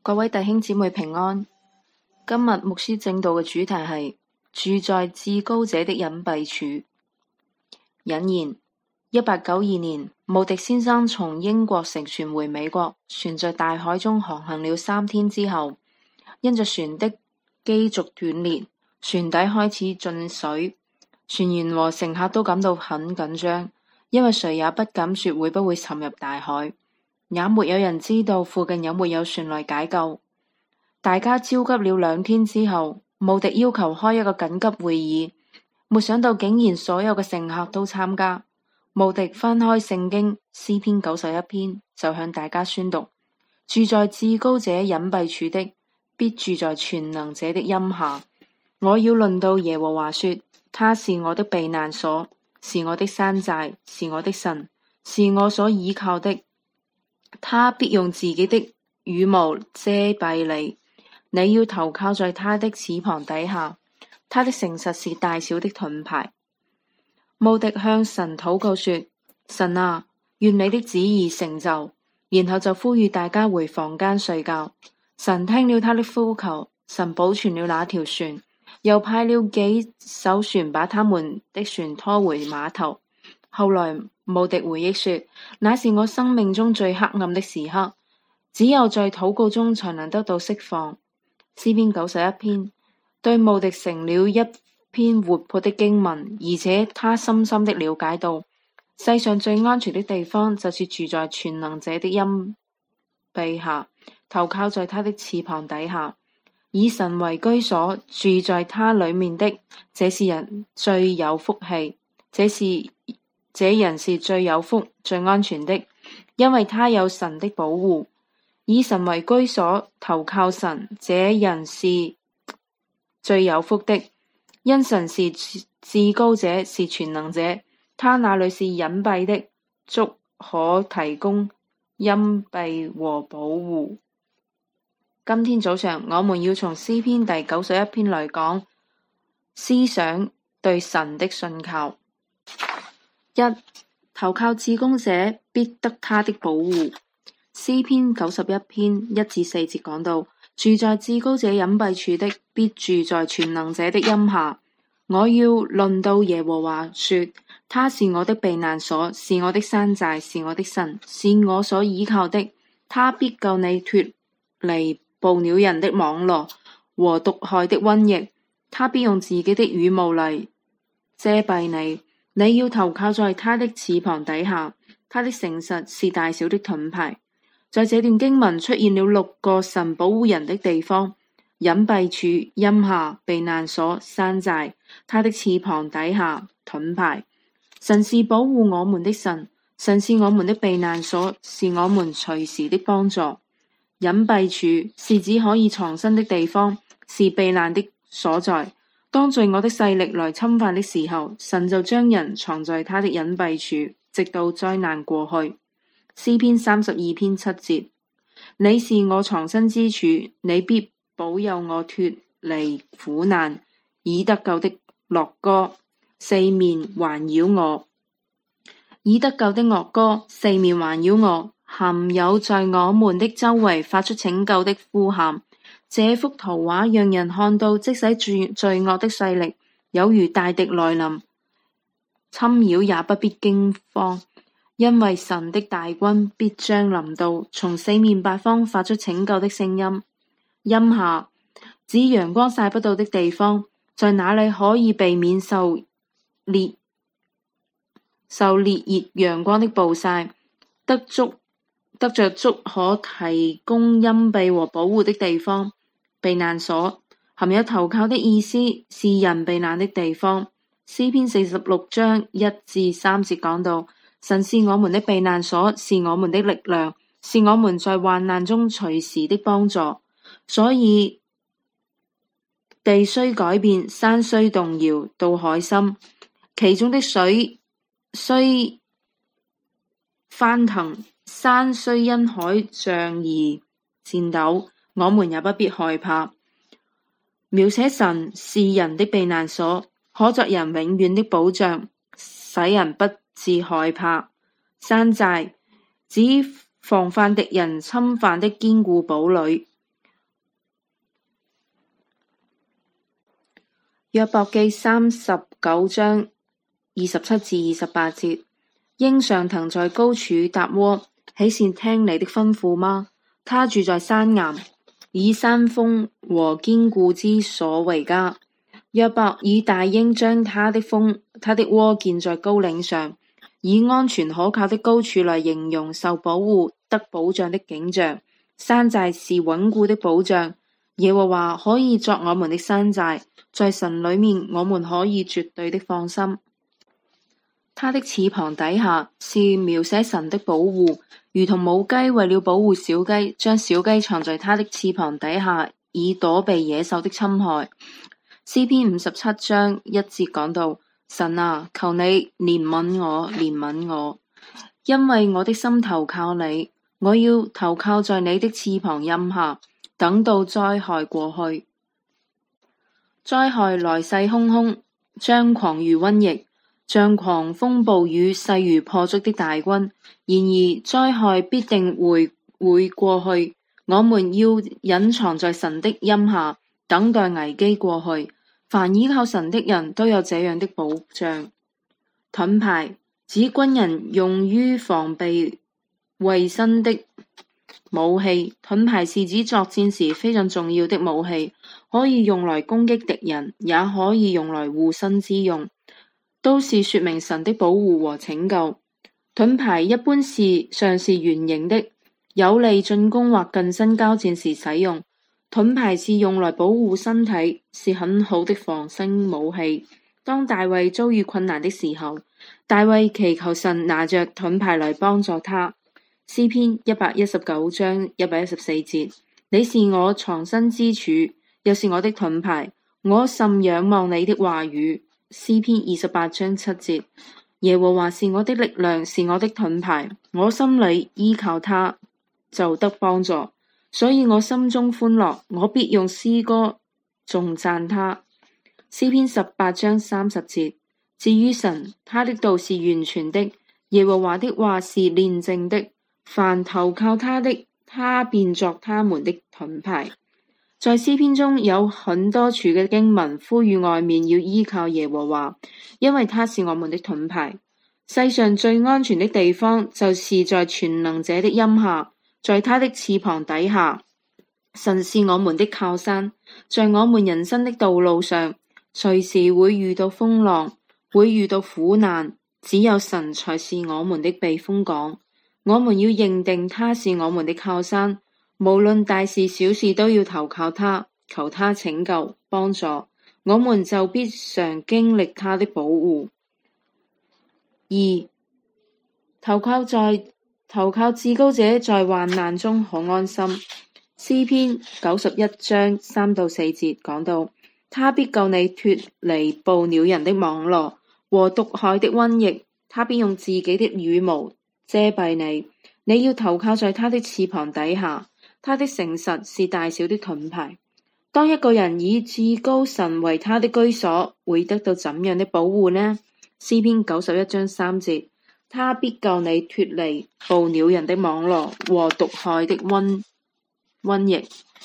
各位弟兄姊妹平安。今日牧師正道嘅主題係住在至高者的隱蔽處。引言：1892年，慕迪先生從英國乘船回美國，船在大海中航行了3天之後，因着船的機軸斷裂，船底開始進水，船員和乘客都感到很緊張，因為誰也不敢說會不會沉入大海，也沒有人知道附近有沒有船來解救。大家焦急了2天之後，慕迪要求開一個緊急會議，沒想到竟然所有嘅乘客都參加。慕迪翻開聖經詩篇91篇，就向大家宣讀：住在至高者隱蔽處的，必住在全能者的蔭下。我要論到耶和華說，他是我的避難所，是我的山寨，是我的神，是我所倚靠的。他必用自己的羽毛遮蔽你，你要投靠在他的翅膀底下。他的誠實是大小的盾牌。慕迪向神禱告說：神啊，願你的旨意成就。然後就呼籲大家回房間睡覺。神聽了他的呼求，神保存了那條船，又派了幾艘船把他們的船拖回碼頭。後來慕迪回憶說，那是我生命中最黑暗的時刻，只有在禱告中才能得到釋放。詩篇91篇對慕迪成了一篇活潑的經文，而且他深深的了解到，世上最安全的地方就是住在全能者的蔭庇下，投靠在他的翅膀底下，以神為居所，住在他裡面的，這是人最有福氣，這人是最有福、最安全的，因為他有神的保護。以神為居所，投靠神，這人是最有福的，因神是至高者，是全能者，他那裡是隱蔽的，足可提供蔭庇和保護。今天早上我們要從詩篇第91篇來講思想對神的信靠。1. 投靠至高者，必得他的保護。詩篇91篇1至4節講到，住在至高者隱蔽處的，必住在全能者的蔭下。我要論到耶和華說，他是我的避難所，是我的山寨，是我的神，是我所倚靠的。他必救你脫離捕鳥人的網羅和毒害的瘟疫。他必用自己的羽毛嚟遮蔽你，你要投靠在他的翅膀底下。他的誠實是大小的盾牌。在這段經文出現了6個神保護人的地方：隱蔽處、蔭下、避難所、山寨、他的翅膀底下、盾牌。神是保護我們的神，神是我們的避難所，是我們隨時的幫助。隱蔽處是指可以藏身的地方，是避難的所在。當罪惡的勢力來侵犯的時候，神就將人藏在他的隱蔽處，直到災難過去。詩篇32篇7節：你是我藏身之處，你必保佑我脫離苦難，以得救的樂歌四面環繞我。以得救的樂歌四面環繞我，含有在我們的周圍發出拯救的呼喊。這幅圖畫讓人看到，即使罪惡的勢力有如大敵來臨，侵擾也不必驚慌，因為神的大軍必將臨到，從四面八方發出拯救的聲音。蔭下指陽光曬不到的地方，在那裡可以避免受烈熱陽光的暴曬，得着足可提供蔭庇和保護的地方。避難所含有投靠的意思，是人避難的地方。詩篇46章1至3節講到，神是我們的避難所，是我們的力量，是我們在患難中隨時的幫助。所以地雖改變，山雖動搖，到海深，其中的水雖翻騰，山雖因海漲而顫抖，我們也不必害怕。描寫神是人的避難所，可作人永遠的保障，使人不致害怕。山寨指防範敵人侵犯的堅固堡壘。 約伯記39章27至28節。鷹上騰在高處搭窩，豈是聽你的吩咐嗎？他住在山岩，以山峰和堅固之所為家。約伯以大鷹將他的窩建在高嶺上，以安全可靠的高處來形容受保護得保障的景象。山寨是穩固的保障，耶和華可以作我們的山寨，在神裡面我們可以絕對的放心。他的翅膀底下是描寫神的保護，如同母雞為了保護小雞，將小雞藏在他的翅膀底下，以躲避野獸的侵害。詩篇57章1節講到：神啊，求你憐憫我，憐憫我，因為我的心投靠你，我要投靠在你的翅膀蔭下，等到災害過去。災害來勢洶洶，張狂如瘟疫，像狂風暴雨，勢如破竹的大軍。然而災害必定會過去，我們要隱藏在神的蔭下，等待危機過去。凡依靠神的人都有這樣的保障。盾牌指軍人用於防備衛身的武器，盾牌是指作戰時非常重要的武器，可以用來攻擊敵人，也可以用來護身之用，都是說明神的保護和拯救。盾牌一般上是圓形的，有利進攻或近身交戰時使用。盾牌是用來保護身體，是很好的防身武器。當大衛遭遇困難的時候，大衛祈求神拿着盾牌來幫助他。詩篇119章114節：你是我藏身之處，又是我的盾牌，我甚仰望你的話語。詩篇28章7節：耶和華是我的力量，是我的盾牌，我心裡依靠他，就得幫助。所以我心中歡樂，我必用詩歌頌讚他。詩篇18章30節：至於神，他的道是完全的，耶和華的話是煉淨的，凡投靠他的，他便作他們的盾牌。在詩篇中有很多處嘅經文呼籲外面要依靠耶和華，因為他是我們的盾牌。世上最安全的地方就是在全能者的蔭下，在他的翅膀底下。神是我們的靠山，在我們人生的道路上，隨時會遇到風浪，會遇到苦難，只有神才是我們的避風港。我們要認定他是我們的靠山，無論大事小事都要投靠他，求他拯救幫助，我們就必常經歷他的保護。2. 投靠至高者，在患難中可安心。詩篇91章3到4節講到：他必救你脫離捕鳥人的網羅和毒害的瘟疫，他必用自己的羽毛遮蔽你。你要投靠在他的翅膀底下，他的誠實是大小的盾牌。當一個人以至高神為他的居所，會得到怎樣的保護呢？詩篇91章3節：他必救你脫離捕鳥人的網羅和毒害的瘟疫。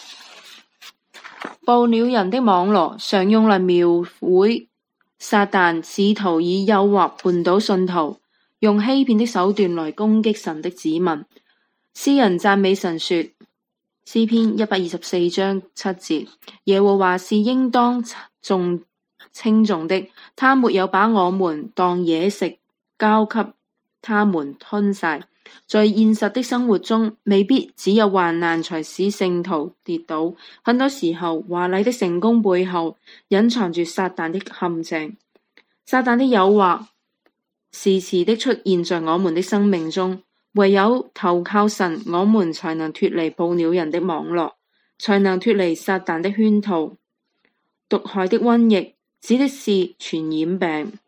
捕鳥人的網羅常用來描繪撒旦試圖以誘惑絆倒信徒，用欺騙的手段來攻擊神的子民。詩人讚美神說：詩篇124章7節：耶和華是應當稱頌的，他沒有把我們當野食交給他們吞噬。在現實的生活中，未必只有患難才使聖徒跌倒，很多時候華麗的成功背後隱藏住撒旦的陷阱。撒旦的誘惑時時的出現在我們的生命中，唯有投靠神，我們才能脫離捕鳥人的網絡，才能脫離撒旦的圈套。毒害的瘟疫指的是傳染病。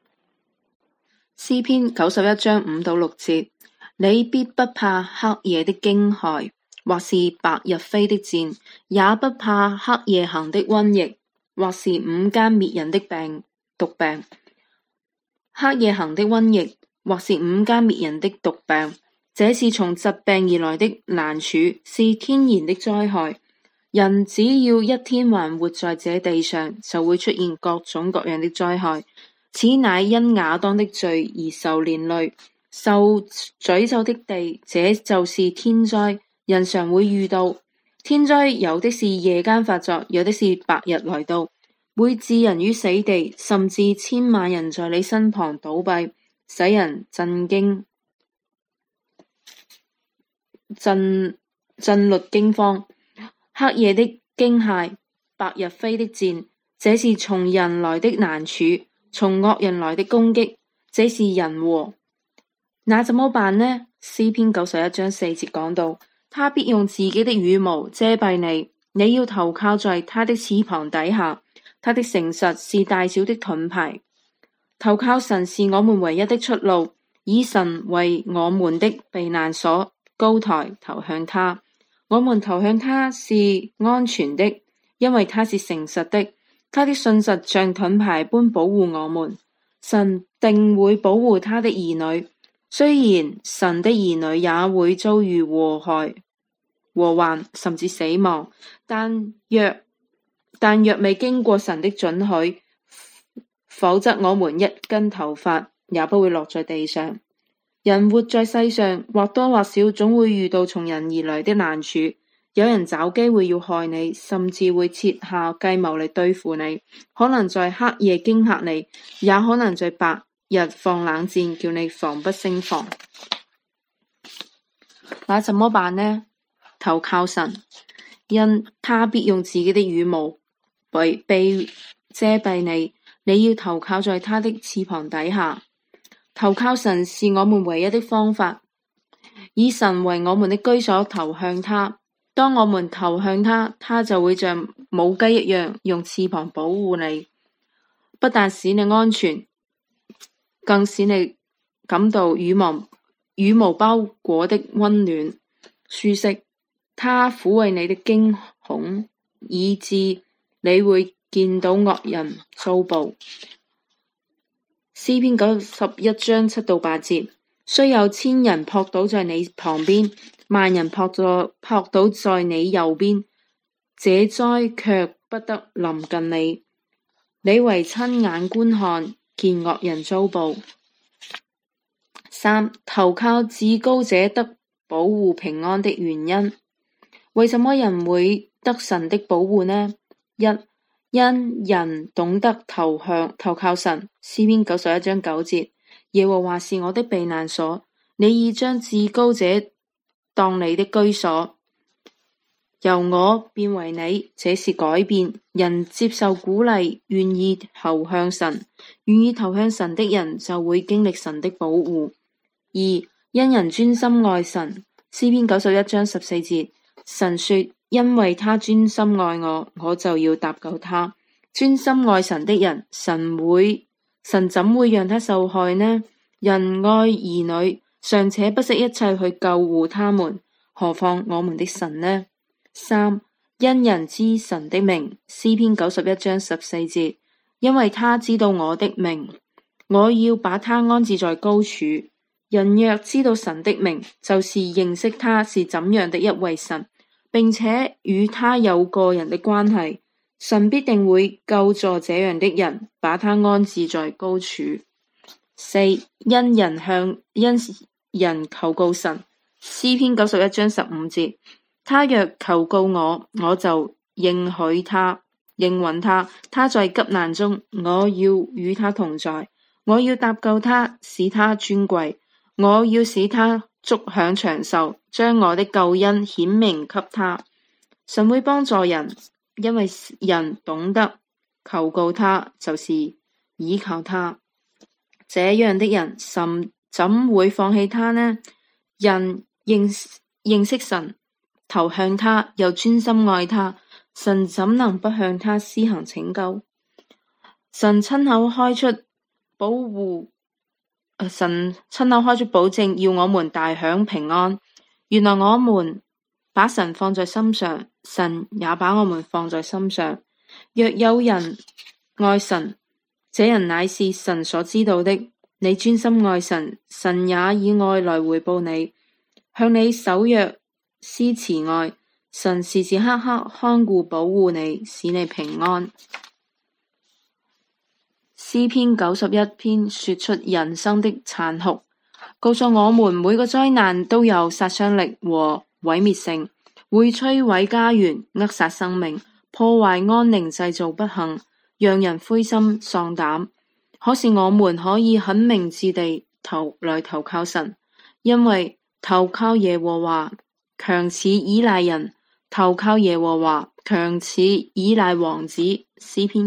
詩篇91章5到6節：你必不怕黑夜的驚駭，或是白日飛的箭，也不怕黑夜行的瘟疫，或是午間滅人的毒病。黑夜行的瘟疫，或是午間滅人的毒病，這是從疾病而來的難處，是天然的災害。 人只要一天還活在這地上，就會出現各種各樣的災害。此乃因亞當的罪而受連累。受詛咒的地，這就是天災。人常會遇到天災，有的是夜間發作，有的是白日來到，會置人於死地，甚至千萬人在你身旁倒閉，使人震驚、震慄驚慌。黑夜的驚駭，白日飛的箭，這是從人來的難處，從惡人來的攻擊，這是人禍。那怎麼辦呢？詩篇91章4節講到，他必用自己的羽毛遮蔽你，你要投靠在他的翅膀底下。他的誠實是大小的盾牌。投靠神是我們唯一的出路，以神為我們的避難所，高台投向他。我們投向他是安全的，因為他是誠實的，他的信實像盾牌般保護我們。神定會保護他的兒女，雖然神的兒女也會遭遇禍患，甚至死亡，但若未經過神的准許，否則我們一根頭髮也不會落在地上。人活在世上，或多或少總會遇到從人而來的難處。有人找機會要害你，甚至會設下計謀嚟對付你，可能在黑夜驚嚇你，也可能在白日放冷箭，叫你防不勝防。那怎麼辦呢？投靠神，因他必用自己的羽毛被遮蔽你，你要投靠在他的翅膀底下。投靠神是我們唯一的方法，以神為我們的居所，投向他。當我們投向他，他就會像母雞一樣用翅膀保護你，不但使你安全，更使你感到羽毛包裹的溫暖舒適。他撫慰你的驚恐，以致你會見到惡人遭報。詩篇91章7到8節，雖有千人撲倒在你旁邊，萬人撲倒在你右邊，這災卻不得臨近你。你為親眼觀看，見惡人遭報。3. 投靠至高者得保護平安的原因。為什麼人會得神的保護呢？因人懂得投靠神。詩篇91章9節，耶和華是我的避難所，你已將至高者當你的居所，由我變為你，這是改變。人接受鼓勵，願意投向神的人就會經歷神的保護。2. 因人專心愛神。詩篇91章14節，神說，因為他專心愛我，我就要搭救他。專心愛神的人，神怎會讓他受害呢？人愛兒女，尚且不惜一切去救護他們，何況我們的神呢？3. 因人知神的名。詩篇91章14節，因為他知道我的名，我要把他安置在高處。人若知道神的名，就是認識他是怎樣的一位神，並且與他有個人的關係，神必定會救助這樣的人，把他安置在高處。4. 因人求告神。詩篇91章15節，他若求告我，我就應允他。他在急難中，我要與他同在，我要搭救他，使他尊貴，我要使他足享長壽，將我的救恩顯明給他。神會幫助人，因為人懂得求告他，就是倚靠他。這樣的人怎會放棄他呢？人認識神，投向他，又專心愛他，神怎能不向他施行拯救？神親口開出保證，要我們大享平安。原來我們把神放在心上，神也把我們放在心上。若有人愛神，這人乃是神所知道的。你專心愛神，神也以愛來回報你，向你守約施慈愛。 神時時刻刻看顧保護你，使你平安。詩篇91篇說出人生的殘酷，告訴我們每個災難都有殺傷力和毀滅性，會摧毀家園，扼殺生命，破壞安寧，製造不幸，讓人灰心喪膽。可是我們可以很明智地投靠神，因為投靠耶和華強似依賴人，投靠耶和華強似依賴王子。詩篇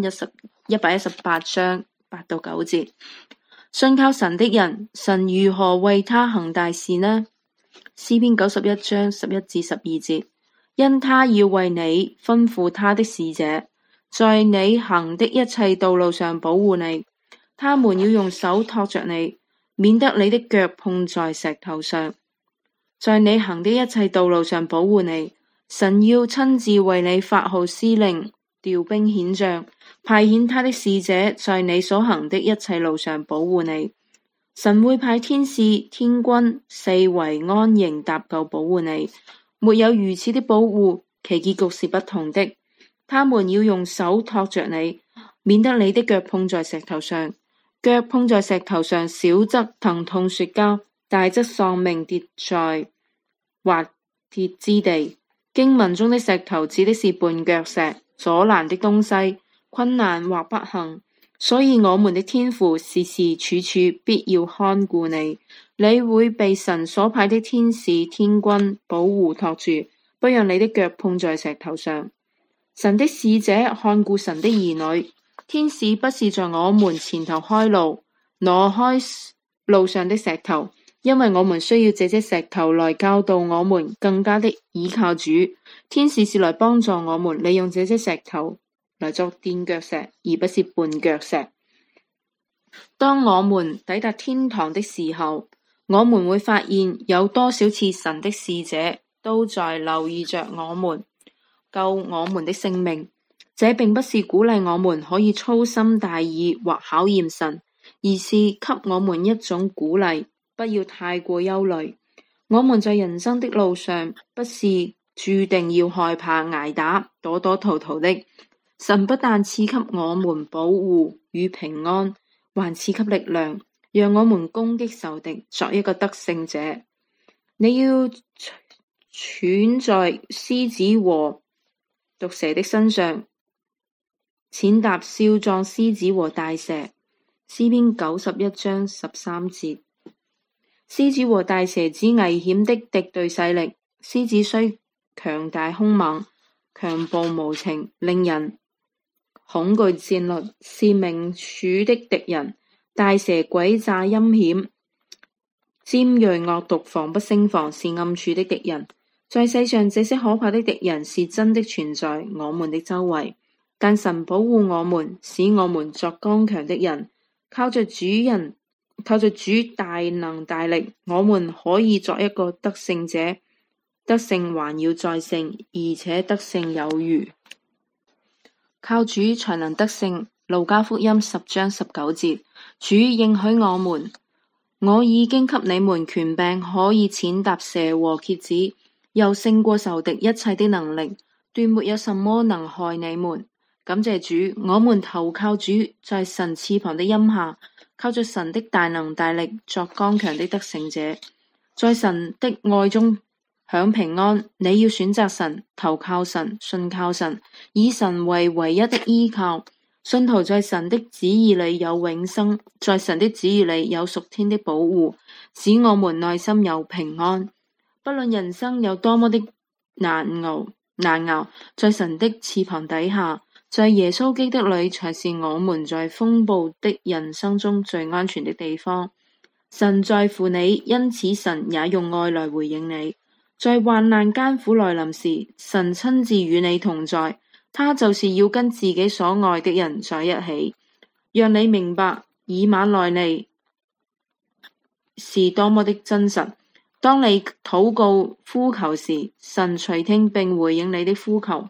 118章8到9節。信靠神的人，神如何為他行大事呢？詩篇91章11至12節。因他要為你吩咐他的使者，在你行的一切道路上保護你，他們要用手托着你，免得你的腳碰在石頭上。在你行的一切道路上保護你，神要親自為你發號施令，調兵遣將，派遣他的使者在你所行的一切路上保護你。神會派天使天軍四圍安營搭救保護你，沒有如此的保護，其結局是不同的。他們要用手托着你，免得你的腳碰在石頭上。腳碰在石頭上，小則疼痛摔跤，大則喪命跌在滑鐵之地。經文中的石頭指的是絆腳石，阻攔的東西，困難或不幸。所以我們的天父時時處處必要看顧你，你會被神所派的天使天軍保護托住，不讓你的腳碰在石頭上。神的使者看顧神的兒女，天使不是在我們前頭開路，挪開路上的石頭，因為我們需要這些石頭來教導我們更加的倚靠主。天使是來幫助我們利用這些石頭來作墊腳石，而不是絆腳石。當我們抵達天堂的時候，我們會發現有多少次神的使者都在留意着我們，救我們的性命。這並不是鼓勵我們可以粗心大意或考驗神，而是給我們一種鼓勵，不要太過憂慮。我們在人生的路上不是注定要害怕挨打、躲躲逃逃的。神不但賜給我們保護與平安，還賜給力量，讓我們攻擊仇敵，作一個得勝者。你要踹在獅子和毒蛇的身上，踐踏少壯獅子和大蛇。詩篇91章13節。獅子和大蛇指危險的敵對勢力。獅子雖強大兇猛、強暴無情，令人恐懼戰慄，是明處的敵人。大蛇詭詐陰險、尖銳惡毒，防不勝防，是暗處的敵人。在世上，這些可怕的敵人是真的存在我們的周圍，但神保護我們，使我們作剛強的人。靠着主大能大力，我們可以作一個得勝者。得勝還要再勝，而且得勝有餘。靠主才能得勝。路加福音10章19節。主應許我們，我已經給你們權柄，可以踐踏蛇和蠍子，又勝過仇敵一切的能力，斷沒有什麼能害你們。感謝主，我們投靠主，在神翅膀的蔭下，靠着神的大能大力，作剛強的得勝者，在神的愛中享平安。你要選擇神，投靠神，信靠神，以神為唯一的依靠。信徒在神的旨意裏有永生，在神的旨意裏有屬天的保護，使我們內心有平安。不論人生有多麼的難熬，在神的翅膀底下，在耶穌基督裏，才是我們在風暴的人生中最安全的地方。神在乎你，因此神也用愛來回應你。在患難艱苦來臨時，神親自與你同在。他就是要跟自己所愛的人在一起，讓你明白以馬內利是多麼的真實。當你禱告呼求時，神垂聽並回應你的呼求。